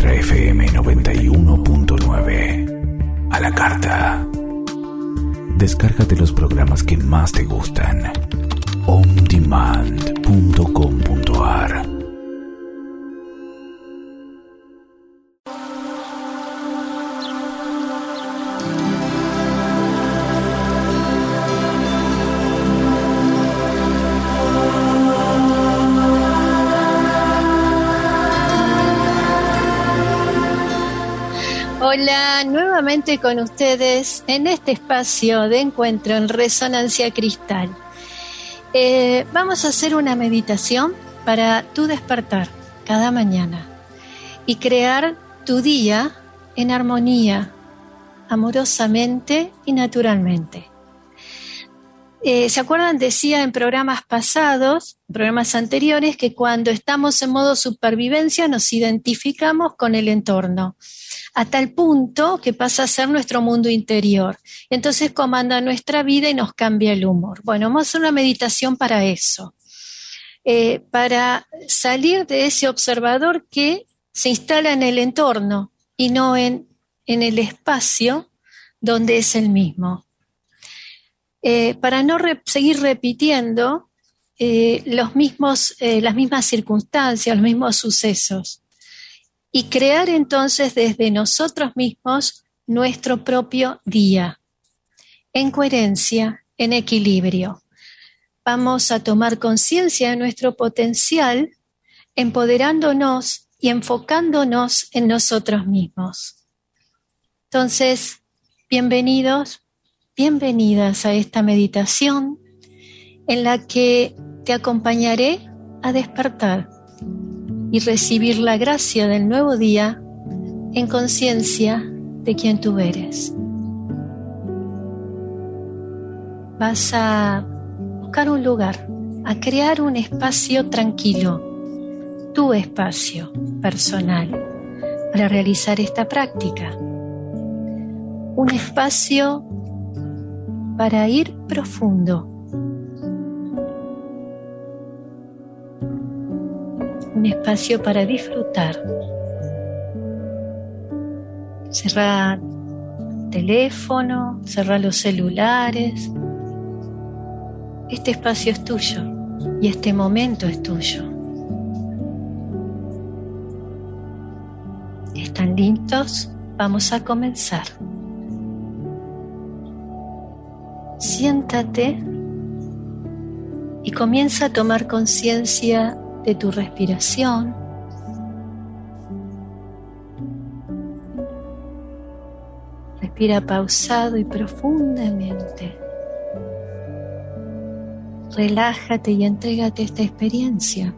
Ultra FM 91.9. A la carta. Descárgate los programas que más te gustan. ondemand.com.ar. Hola, nuevamente con ustedes en este espacio de encuentro en Resonancia Cristal. Vamos a hacer una meditación para tu despertar cada mañana y crear tu día en armonía, amorosamente y naturalmente. ¿Se acuerdan? Decía en programas pasados, programas anteriores, que cuando estamos en modo supervivencia nos identificamos con el entorno, a tal punto que pasa a ser nuestro mundo interior. Entonces comanda nuestra vida y nos cambia el humor. Bueno, vamos a hacer una meditación para eso, para salir de ese observador que se instala en el entorno y no en el espacio donde es el mismo. Para no seguir repitiendo las mismas circunstancias, los mismos sucesos, y crear entonces desde nosotros mismos nuestro propio día, en coherencia, en equilibrio. Vamos a tomar conciencia de nuestro potencial, empoderándonos y enfocándonos en nosotros mismos. Entonces, bienvenidos, bienvenidas a esta meditación en la que te acompañaré a despertar y recibir la gracia del nuevo día en conciencia de quién tú eres. Vas a buscar un lugar, a crear un espacio tranquilo, tu espacio personal, para realizar esta práctica. Un espacio para ir profundo. Un espacio para disfrutar. Cerrá el teléfono, cerrá los celulares. Este espacio es tuyo y este momento es tuyo. ¿Están listos? Vamos a comenzar. Siéntate y comienza a tomar conciencia de tu respiración. Respira pausado y profundamente. Relájate y entrégate a esta experiencia.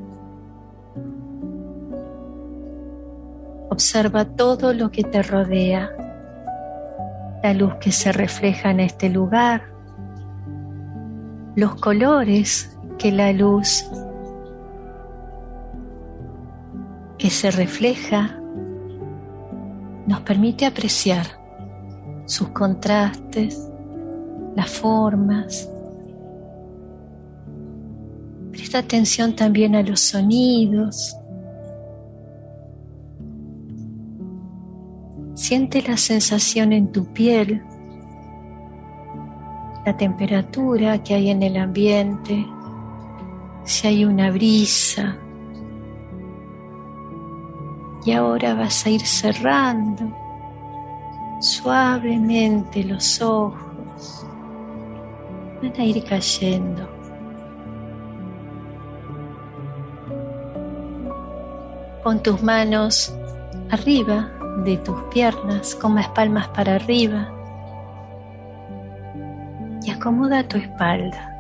Observa todo lo que te rodea, la luz que se refleja en este lugar, los colores que la luz que se refleja nos permite apreciar, sus contrastes, las formas. Presta atención también a los sonidos. Siente la sensación en tu piel, la temperatura que hay en el ambiente, si hay una brisa. Y ahora vas a ir cerrando suavemente los ojos. Van a ir cayendo. Pon tus manos arriba de tus piernas, con las palmas para arriba. Y acomoda tu espalda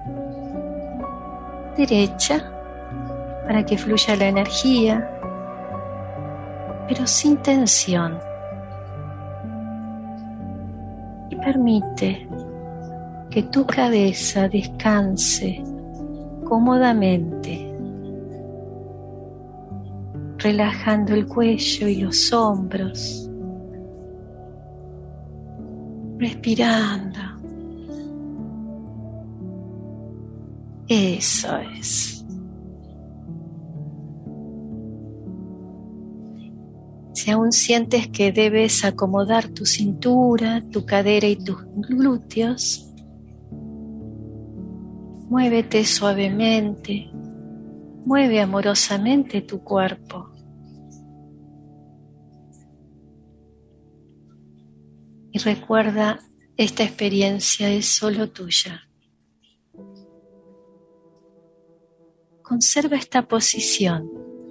derecha para que fluya la energía, pero sin tensión. Y permite que tu cabeza descanse cómodamente, relajando el cuello y los hombros, respirando. Eso es. Si aún sientes que debes acomodar tu cintura, tu cadera y tus glúteos, muévete suavemente, mueve amorosamente tu cuerpo. Y recuerda, esta experiencia es solo tuya. Conserva esta posición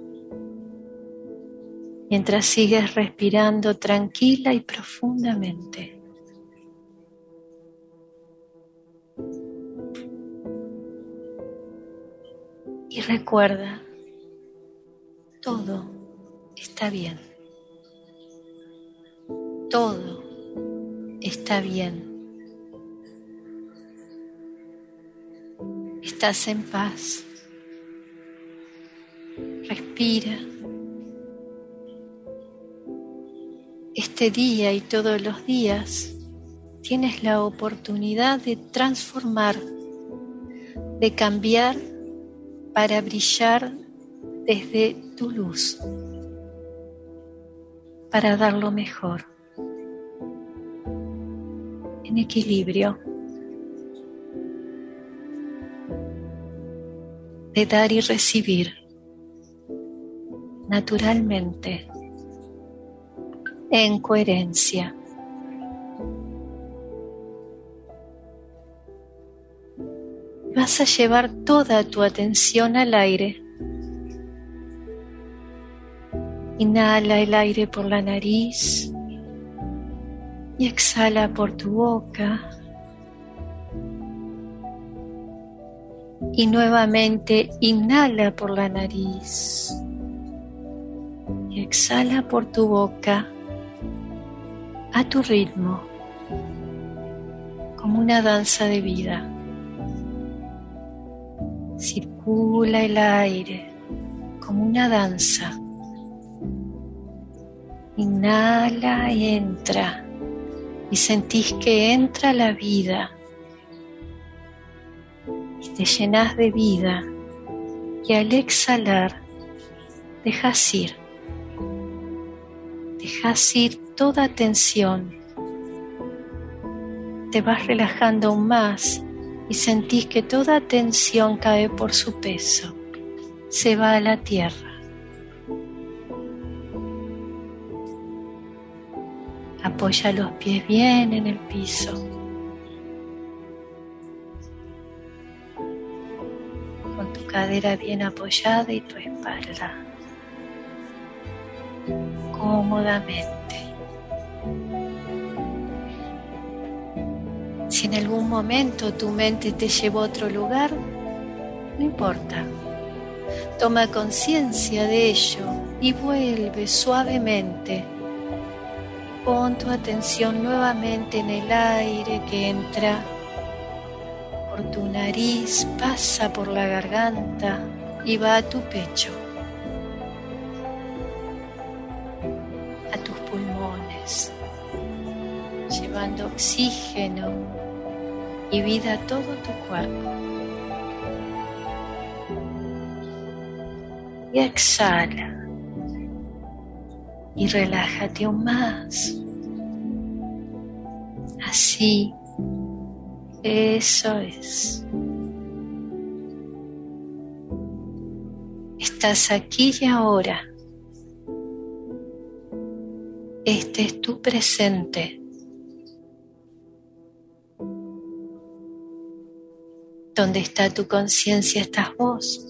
mientras sigues respirando tranquila y profundamente. Y recuerda, todo está bien. Todo está bien. Estás en paz. Respira. Este día y todos los días tienes la oportunidad de transformar, de cambiar para brillar desde tu luz, para dar lo mejor, en equilibrio, de dar y recibir, naturalmente, en coherencia. Vas a llevar toda tu atención al aire. Inhala el aire por la nariz y exhala por tu boca. Y nuevamente inhala por la nariz y exhala por tu boca a tu ritmo, como una danza de vida. Circula el aire como una danza. Inhala y entra y sentís que entra la vida y te llenas de vida y al exhalar dejas ir toda tensión, te vas relajando aún más y sentís que toda tensión cae por su peso, se va a la tierra. Apoya los pies bien en el piso. Con tu cadera bien apoyada y tu espalda. Cómodamente. Si en algún momento tu mente te llevó a otro lugar, no importa. Toma conciencia de ello y vuelve suavemente. Pon tu atención nuevamente en el aire que entra por tu nariz, pasa por la garganta y va a tu pecho, a tus pulmones, llevando oxígeno y vida a todo tu cuerpo. Y exhala. Y relájate aún más. Así, eso es. Estás aquí y ahora. Este es tu presente. Donde está tu conciencia estás vos.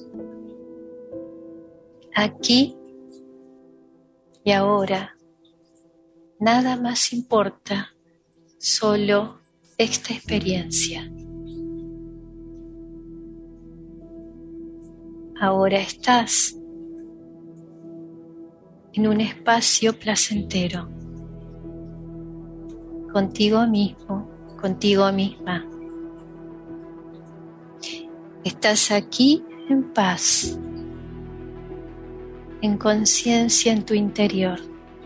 Aquí y ahora, nada más importa, solo esta experiencia. Ahora estás en un espacio placentero, contigo mismo, contigo misma. Estás aquí en paz, en conciencia en tu interior.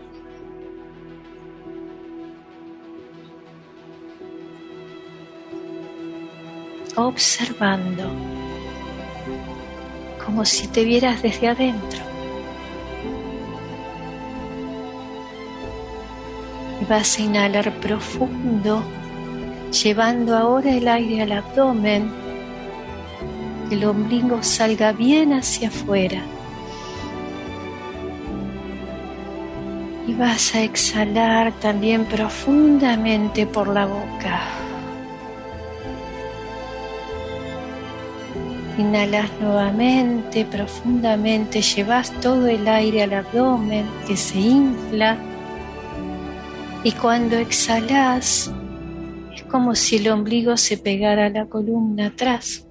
Observando, como si te vieras desde adentro. Y vas a inhalar profundo, llevando ahora el aire al abdomen, que el ombligo salga bien hacia afuera. Y vas a exhalar también profundamente por la boca. Inhalas nuevamente, profundamente, llevas todo el aire al abdomen que se infla. Y cuando exhalas, es como si el ombligo se pegara a la columna atrás.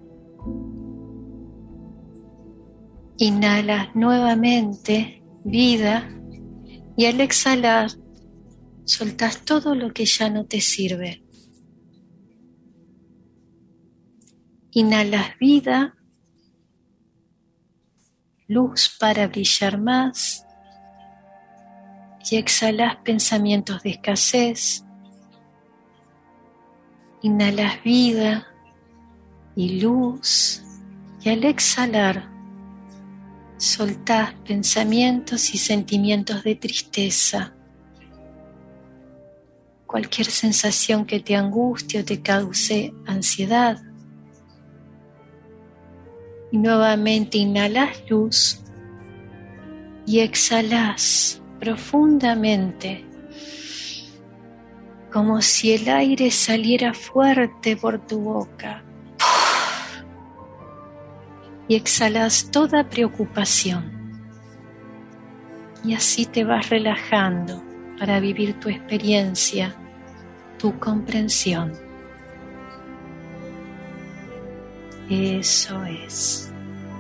Inhalas nuevamente, vida, y al exhalar, soltás todo lo que ya no te sirve. Inhalas vida, luz para brillar más, y exhalas pensamientos de escasez. Inhalas vida y luz, y al exhalar, soltás pensamientos y sentimientos de tristeza. Cualquier sensación que te angustie o te cause ansiedad. Y nuevamente inhalas luz y exhalas profundamente, como si el aire saliera fuerte por tu boca. Y exhalas toda preocupación. Y así te vas relajando para vivir tu experiencia, tu comprensión. Eso es.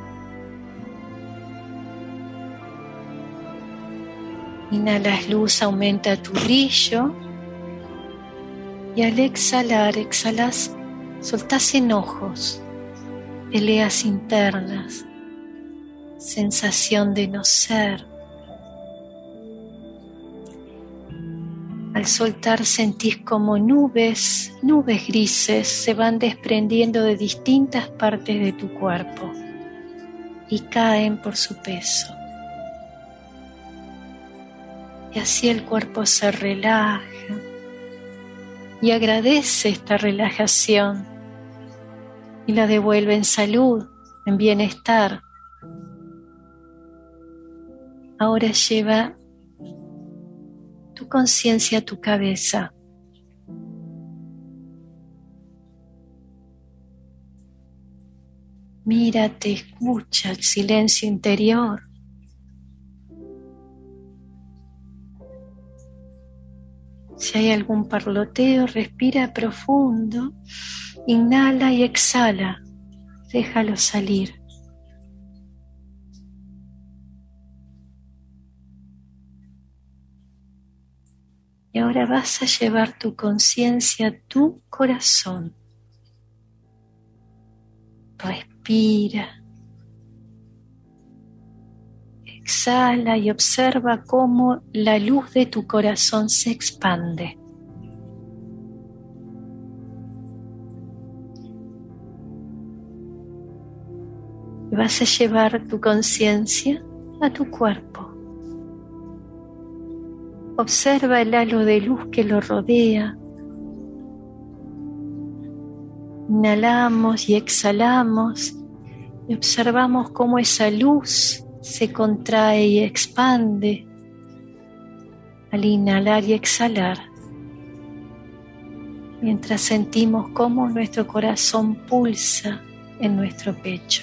Inhalas luz, aumenta tu brillo. Y al exhalar, exhalas, soltás enojos, peleas internas, sensación de no ser. Al soltar sentís como nubes grises se van desprendiendo de distintas partes de tu cuerpo y caen por su peso. Y así el cuerpo se relaja y agradece esta relajación y la devuelve en salud, en bienestar. Ahora lleva tu conciencia a tu cabeza. Mírate, escucha el silencio interior. Si hay algún parloteo, respira profundo, inhala y exhala, déjalo salir. Y ahora vas a llevar tu conciencia a tu corazón. Respira. Exhala y observa cómo la luz de tu corazón se expande. Y vas a llevar tu conciencia a tu cuerpo. Observa el halo de luz que lo rodea. Inhalamos y exhalamos y observamos cómo esa luz se contrae y expande al inhalar y exhalar, mientras sentimos cómo nuestro corazón pulsa en nuestro pecho.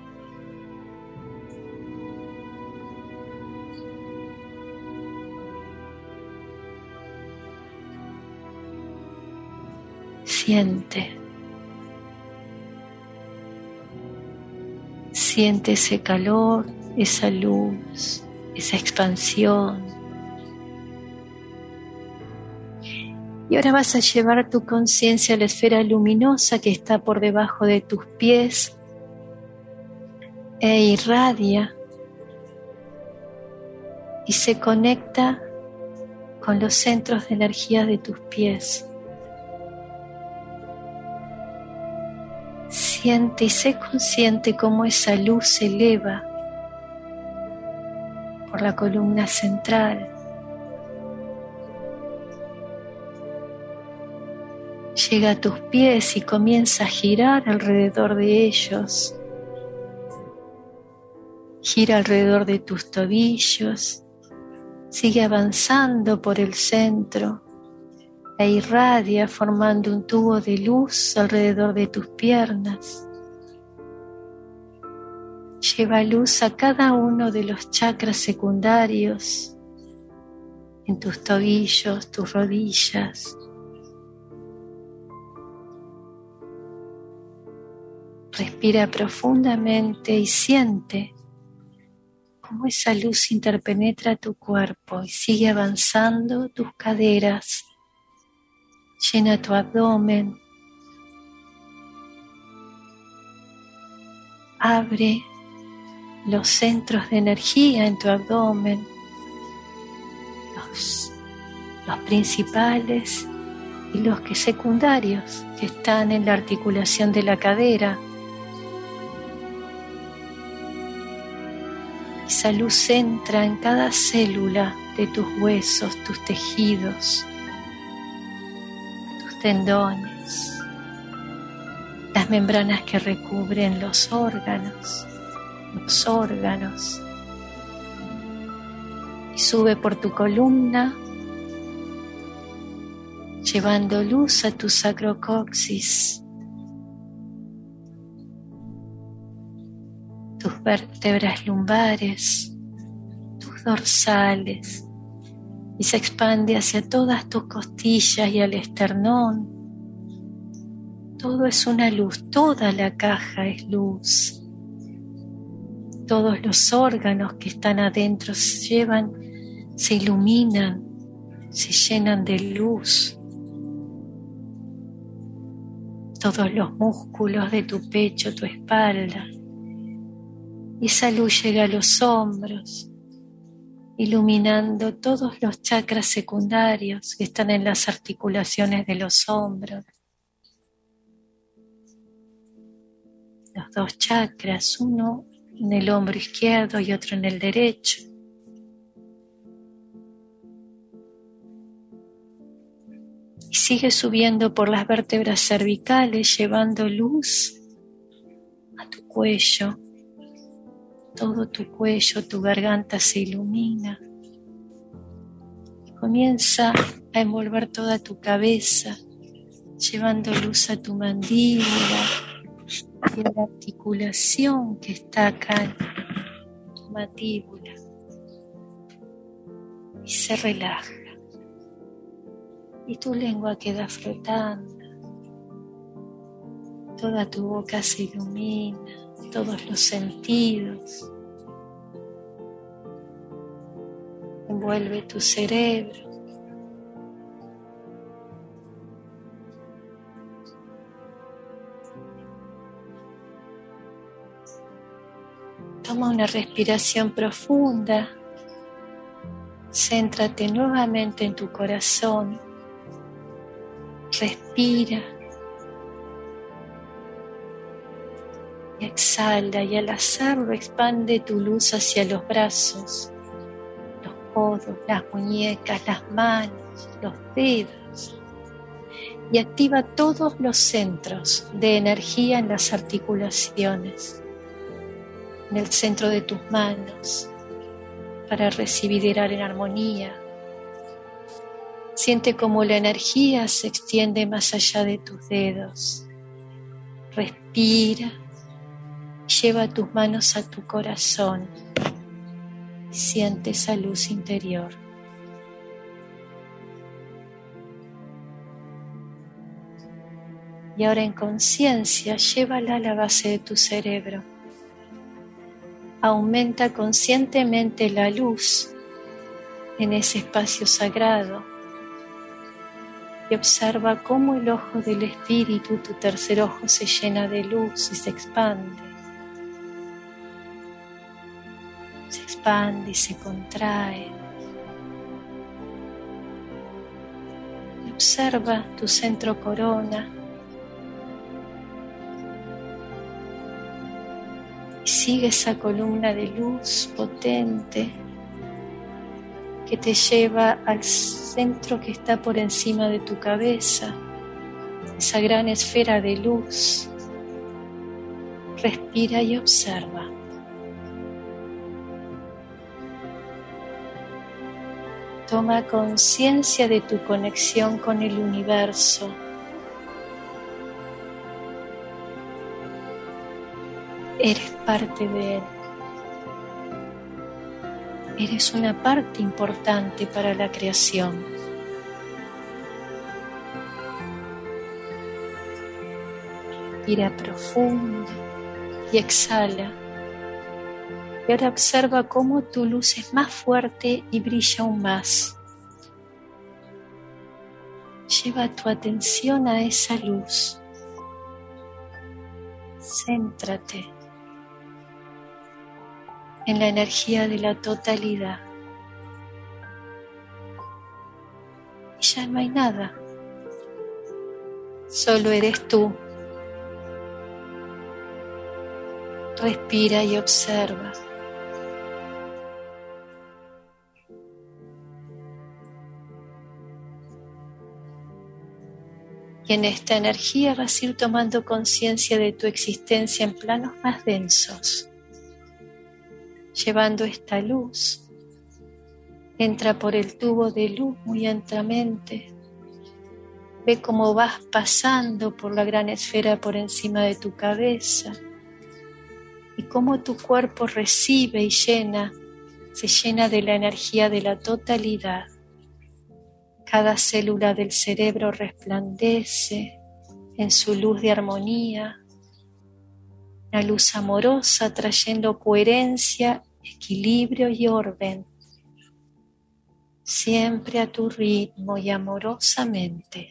Siente ese calor, esa luz, esa expansión. Y ahora vas a llevar tu conciencia a la esfera luminosa que está por debajo de tus pies e irradia y se conecta con los centros de energía de tus pies. Siente y sé consciente cómo esa luz se eleva por la columna central Llega a tus pies y comienza a girar alrededor de ellos. Gira alrededor de tus tobillos. Sigue avanzando por el centro e irradia formando un tubo de luz alrededor de tus piernas. Lleva luz a cada uno de los chakras secundarios en tus tobillos, tus rodillas. Respira profundamente y siente cómo esa luz interpenetra tu cuerpo y sigue avanzando tus caderas, llena tu abdomen, abre los centros de energía en tu abdomen, los principales y los secundarios que están en la articulación de la cadera. Esa luz entra en cada célula de tus huesos, tus tejidos, tus tendones, las membranas que recubren los órganos, y sube por tu columna, llevando luz a tu sacrocoxis, tus vértebras lumbares, tus dorsales, y se expande hacia todas tus costillas y al esternón. Todo es una luz, toda la caja es luz. Todos los órganos que están adentro se iluminan, se llenan de luz. Todos los músculos de tu pecho, tu espalda. Y esa luz llega a los hombros, iluminando todos los chakras secundarios que están en las articulaciones de los hombros. Los dos chakras, uno en el hombro izquierdo y otro en el derecho. Y sigue subiendo por las vértebras cervicales, llevando luz a tu cuello. Todo tu cuello, tu garganta se ilumina. Y comienza a envolver toda tu cabeza, llevando luz a tu mandíbula y a la articulación que está acá en tu mandíbula. Y se relaja. Y tu lengua queda flotando. Toda tu boca se ilumina, todos los sentidos. Envuelve tu cerebro. Toma una respiración profunda. Céntrate nuevamente en tu corazón. Respira. Y exhala, y al hacerlo expande tu luz hacia los brazos, los codos, las muñecas, las manos, los dedos. Y activa todos los centros de energía en las articulaciones, en el centro de tus manos, para recibir y dar en armonía. Siente cómo la energía se extiende más allá de tus dedos. Respira. Lleva tus manos a tu corazón y siente esa luz interior. Y ahora en conciencia, llévala a la base de tu cerebro. Aumenta conscientemente la luz en ese espacio sagrado y observa cómo el ojo del espíritu, tu tercer ojo, se llena de luz y se expande. Se expande y se contrae. Y observa tu centro corona. Y sigue esa columna de luz potente que te lleva al centro que está por encima de tu cabeza. esa gran esfera de luz. Respira y observa. Toma conciencia de tu conexión con el universo. Eres parte de él. Eres una parte importante para la creación. Respira profundo y exhala. Y ahora observa cómo tu luz es más fuerte y brilla aún más. Lleva tu atención a esa luz. Céntrate en la energía de la totalidad. Y ya no hay nada. Solo eres tú. Respira y observa. Y en esta energía vas a ir tomando conciencia de tu existencia en planos más densos. Llevando esta luz, entra por el tubo de luz muy lentamente. Ve cómo vas pasando por la gran esfera por encima de tu cabeza y cómo tu cuerpo recibe y se llena de la energía de la totalidad. Cada célula del cerebro resplandece en su luz de armonía, una luz amorosa trayendo coherencia, equilibrio y orden, siempre a tu ritmo y amorosamente.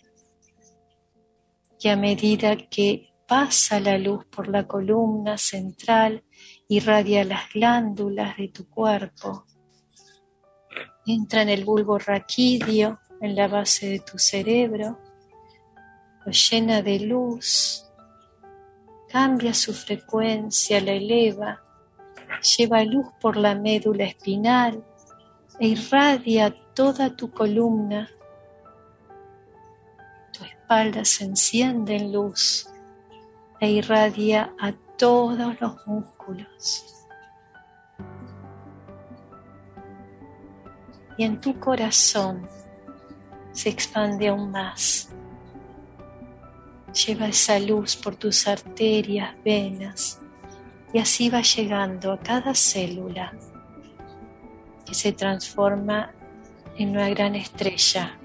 Y a medida que pasa la luz por la columna central, irradia las glándulas de tu cuerpo, entra en el bulbo raquídeo, en la base de tu cerebro, lo llena de luz, cambia su frecuencia, la eleva, lleva luz por la médula espinal e irradia toda tu columna. Tu espalda se enciende en luz e irradia a todos los músculos. Y en tu corazón se expande aún más. Lleva esa luz por tus arterias, venas, y así va llegando a cada célula que se transforma en una gran estrella.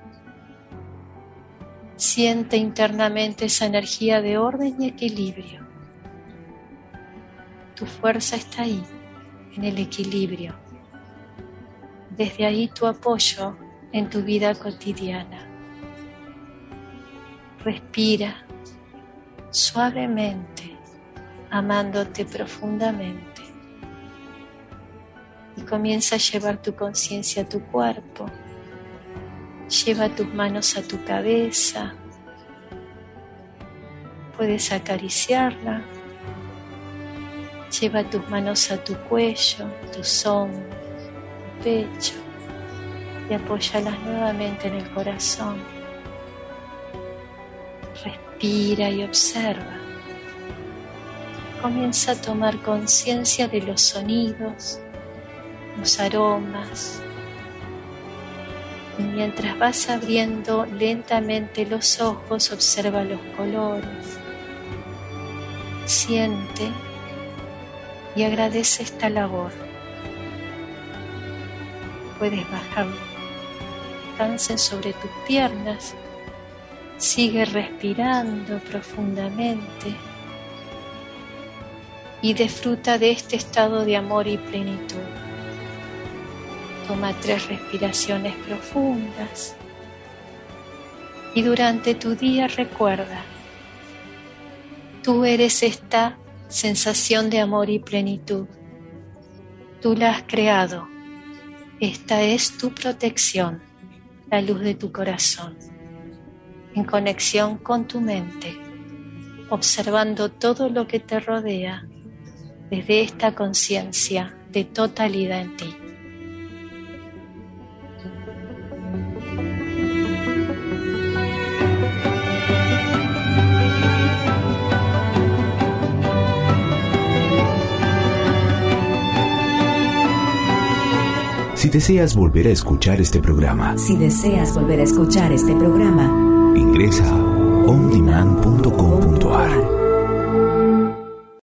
Siente internamente esa energía de orden y equilibrio. Tu fuerza está ahí, en el equilibrio. Desde ahí tu apoyo en tu vida cotidiana. Respira suavemente, amándote profundamente. Y comienza a llevar tu conciencia a tu cuerpo. Lleva tus manos a tu cabeza. Puedes acariciarla. Lleva tus manos a tu cuello, tus hombros, tu pecho. Y apóyalas nuevamente en el corazón. Respira y observa. Comienza a tomar conciencia de los sonidos, los aromas. Y mientras vas abriendo lentamente los ojos, observa los colores. Siente y agradece esta labor. Puedes bajar, descansen sobre tus piernas. Sigue respirando profundamente y disfruta de este estado de amor y plenitud. Toma 3 respiraciones profundas y durante tu día recuerda, tú eres esta sensación de amor y plenitud. Tú la has creado. Esta es tu protección, la luz de tu corazón, en conexión con tu mente, observando todo lo que te rodea desde esta conciencia de totalidad en ti. Si deseas volver a escuchar este programa, ingresa a ondemand.com.ar.